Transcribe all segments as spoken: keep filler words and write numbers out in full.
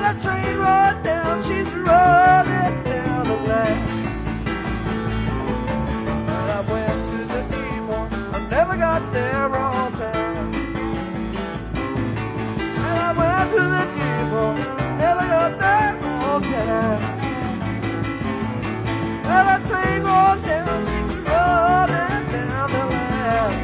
the train rolled down, she's rolling down the line. And I went to the depot, I never got there on time. And I went to the depot, never got there on time. And the train rolled down, she's rolling down the line.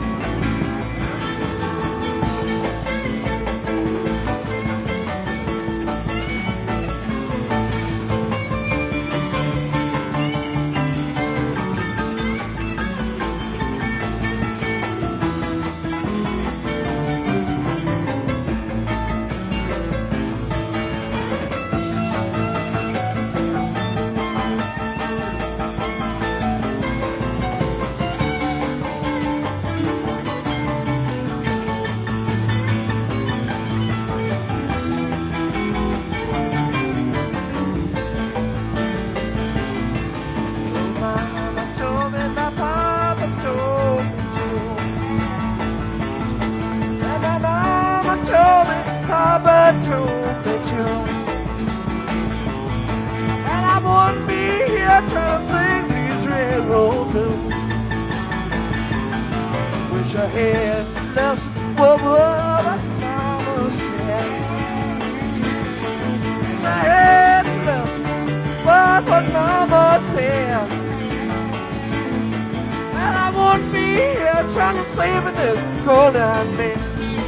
Papa told me to, and I wouldn't be here trying to sing these railroad blues. Wish I had listened what my mama said. Wish I had listened what what mama said, and I wouldn't be here trying to save this cold down man.